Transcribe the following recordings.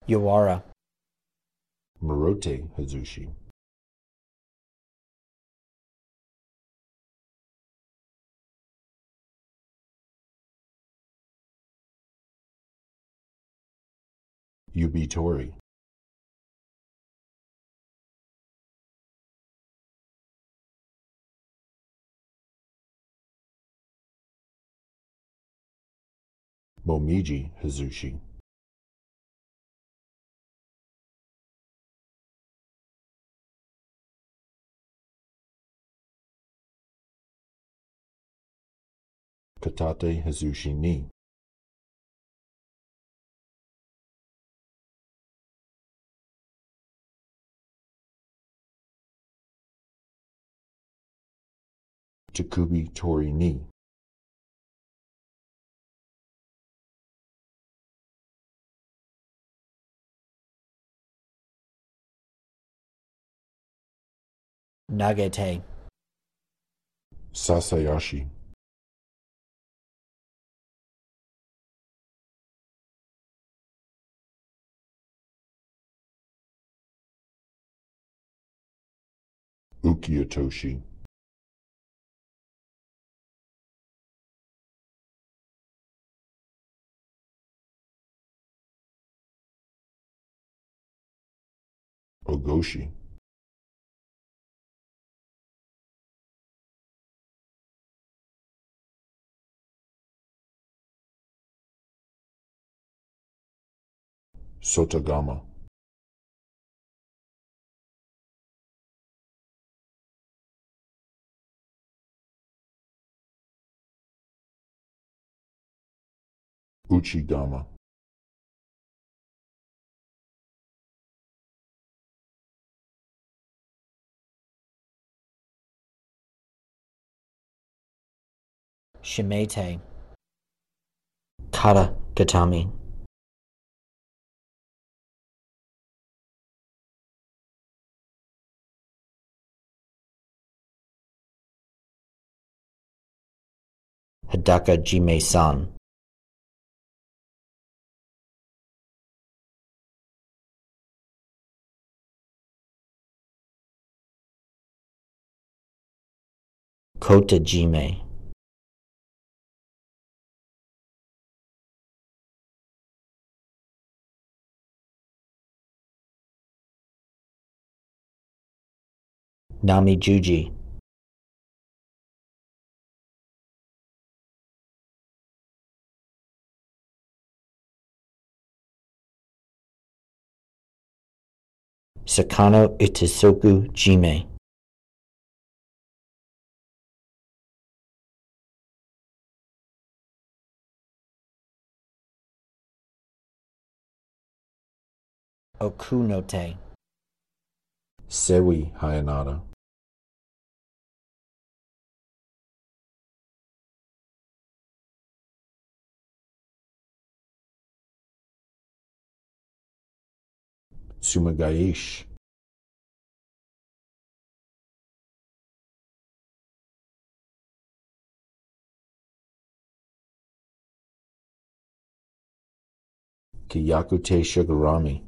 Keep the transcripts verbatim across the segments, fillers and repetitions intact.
Yawara. Morote Hazushi. Yubitori. Momiji Hazushi. Katate Hazushi ni. Takubi Tori ni. Nagete. Sasayashi. Ukiyatoshi. Ogoshi. Sotagama. Uchigama. Shimete. Kata Gatami. Hidaka Jime-san. Kota Jime. Nami Juji. Sakano Itisoku Jime. Okunote. Sewi Hayanada. Sumagaish. Kiyakute Shigarami.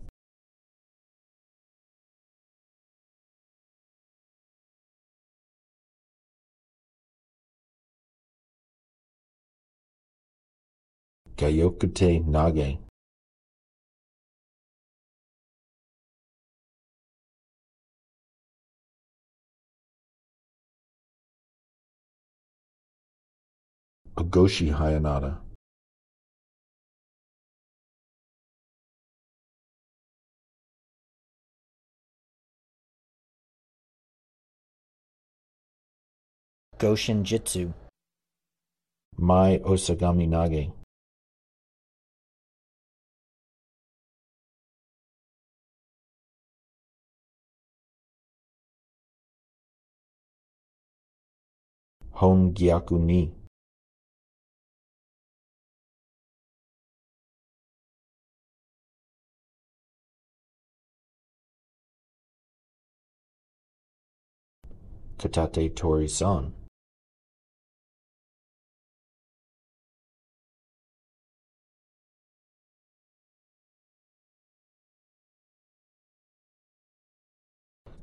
Gayokute Nage. Ogoshi Hayanada. Goshin Jitsu. Mai Osagami Nage. Hon Gyaku ni. Katate Tori-san.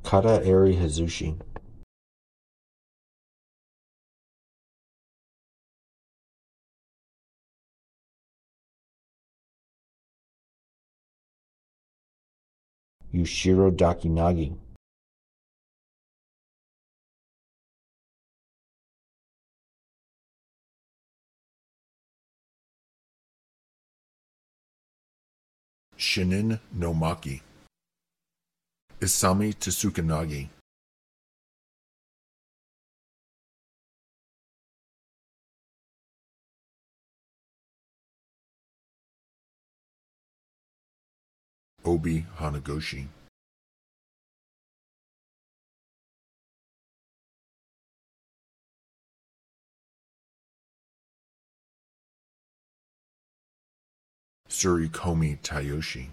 Kata Eri Hazushi. Yushiro Dakinagi. Shinin no Maki. Isami Tsukanagi. Obi Hanagoshi. Surikomi Tayoshi.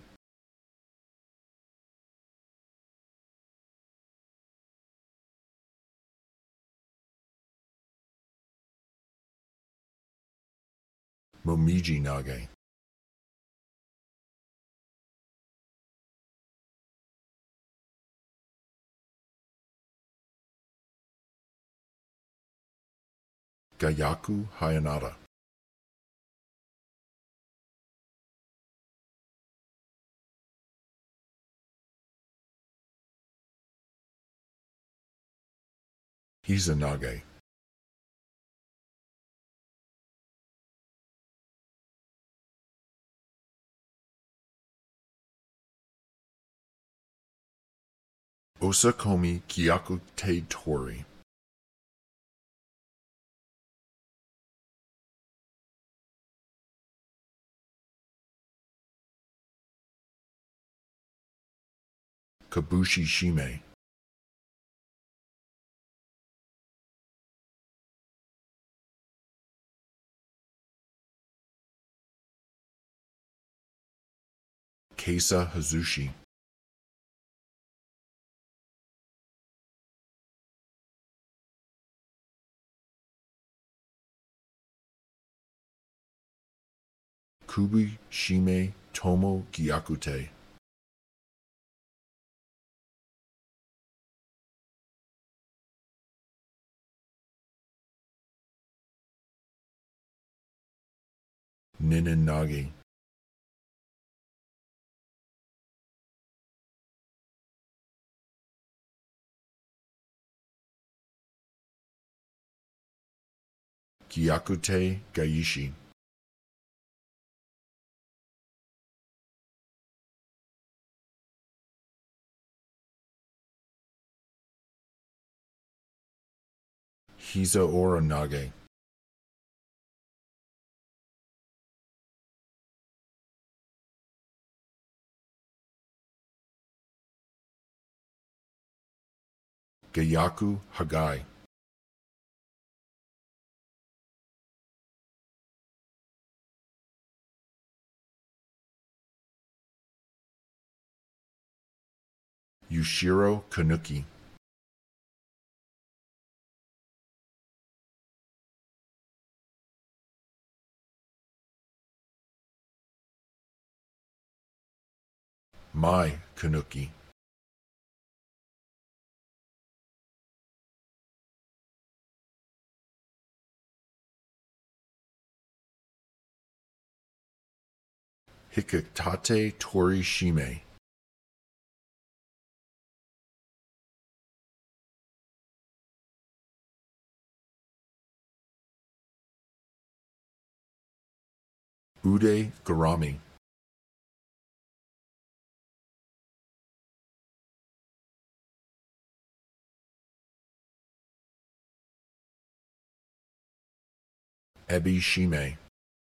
Momiji Nage. Gayaku Hayanada. Hizanage. Osakomi Gyakute Tori. Kabushi Shime. Keisa Hazushi. Kubi Shime Tomo Gyakute. Ninenage. Gyakute Gaishi. Hiza Ora Nage. Gayaku Hagai. Yushiro Kanuki. Mai Kanuki. Hikatate Tori Shime. Ude Garami. Ebi Shime.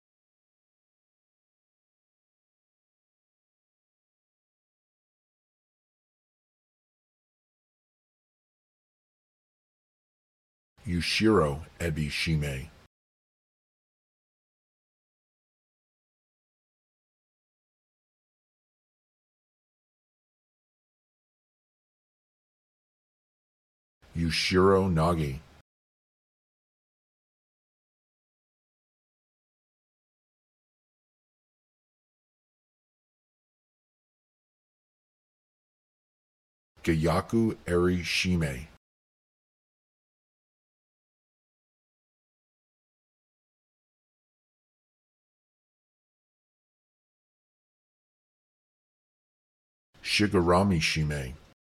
Yushiro Ebi Shime. Yushiro Nagi. Gayaku Eri Shime. Shigarami Shime.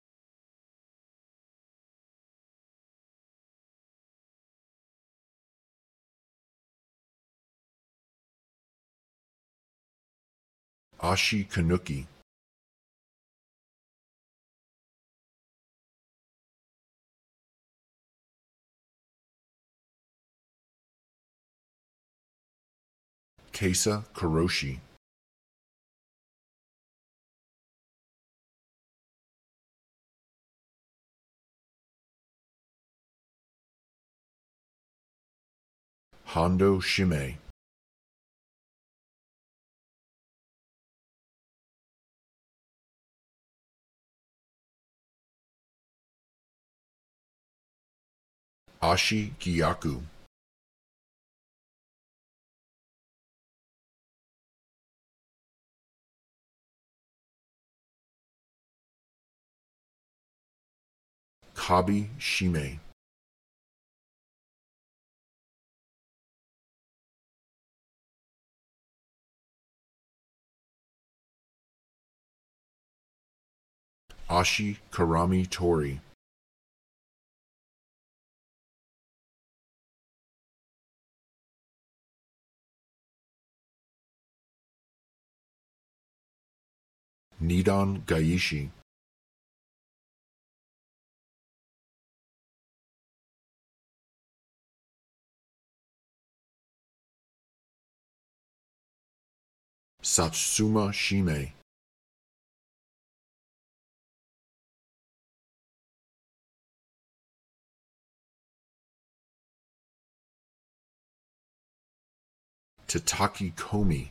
Ashi Kanuki. Keisa Kuroshi. Hondo Shime. Ashi Gyaku. Kabi Shime. Ashi Karami Tori. Nidan Gaishi. Satsuma Shime. Tataki Komi.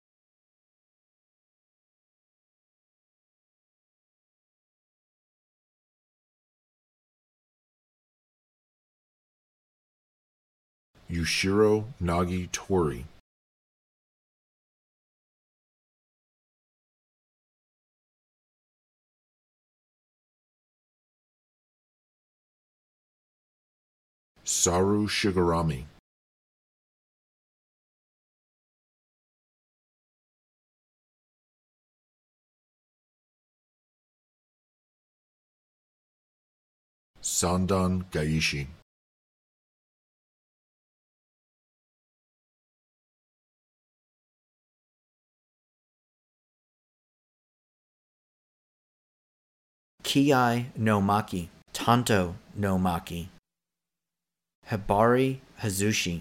Yushiro Nagi Tori. Saru Shigarami. Sandan Gaishi. Kiai no Maki, Tanto no Maki. Hibari Hazushi.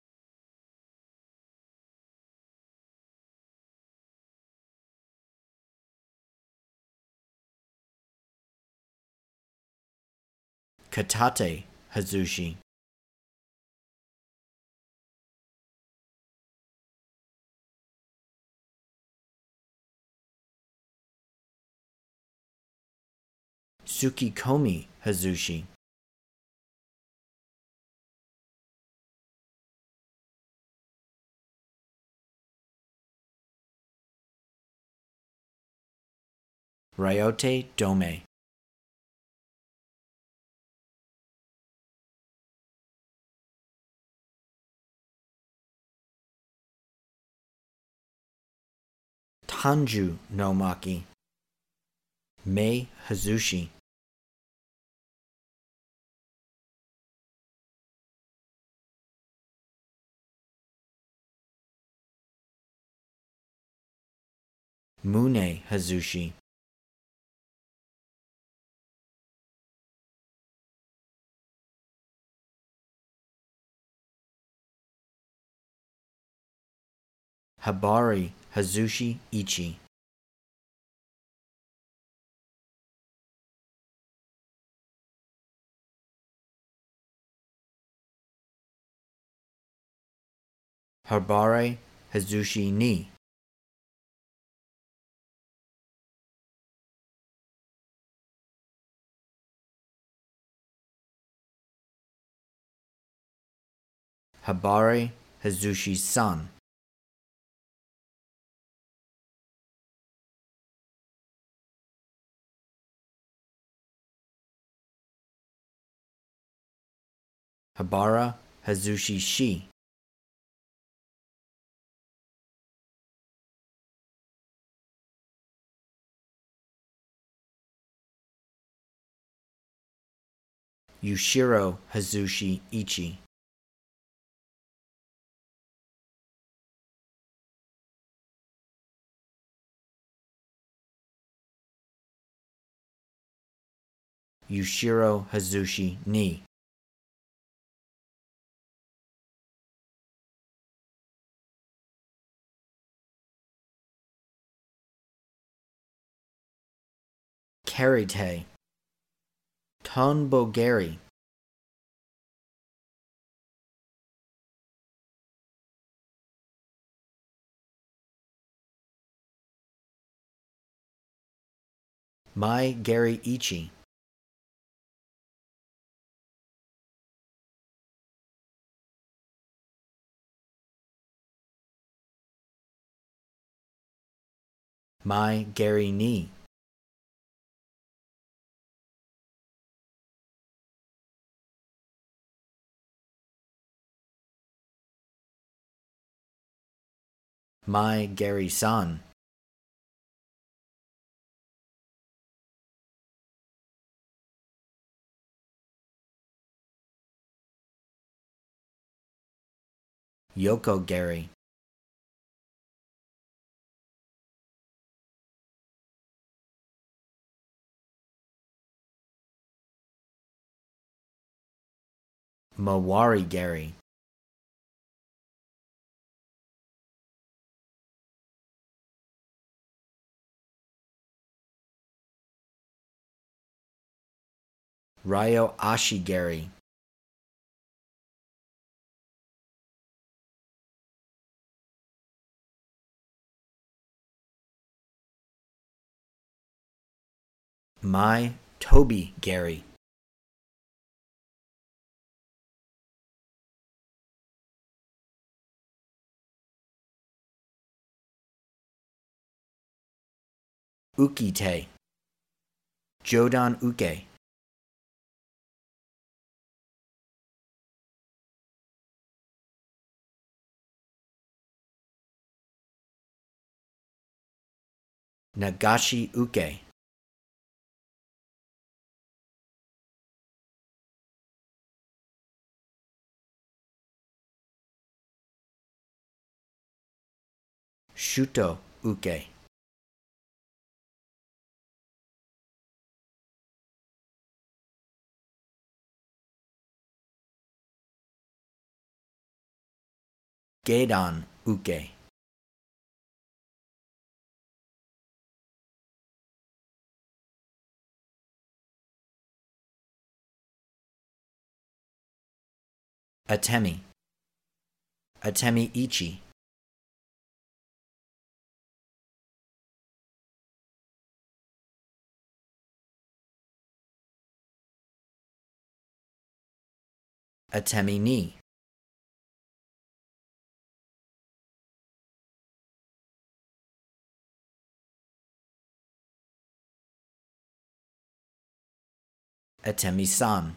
Katate Hazushi. Tsukikomi Hazushi. Ryote Dome. Tanju no Maki. Mei Hazushi. Mune Hazushi. Hibari Hazushi Ichi. Hibari Hazushi Ni. Hibari Hazushi San. Habara Hazushi Shi. Yushiro Hazushi Ichi. Yushiro Hazushi Ni. Karite Tonbogari. Mai Gary Ichi. Mai Gary Ni. Mai Gary San. Yoko Gary. Mawari Gary. Ryo Ashi Gary. Mai Toby Gary. Ukite. Jodan Uke. Nagashi Uke. Shuto Uke. Gedan Uke. Atemi. Atemi Ichi. Atemi Ni. Atemi San.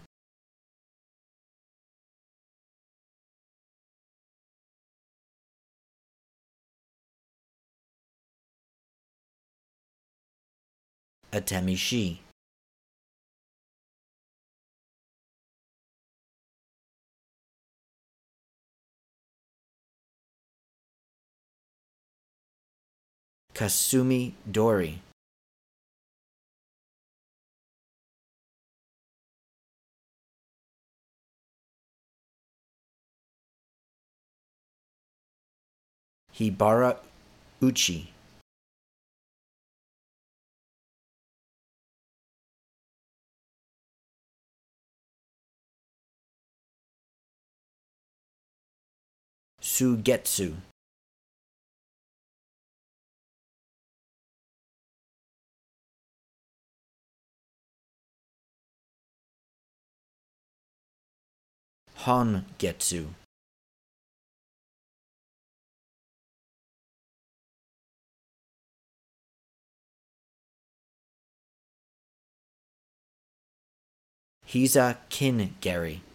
Atemi Shi. Kasumi Dori. Hibara Uchi. Sugetsu. Hongetsu. Hiza Kin Gary.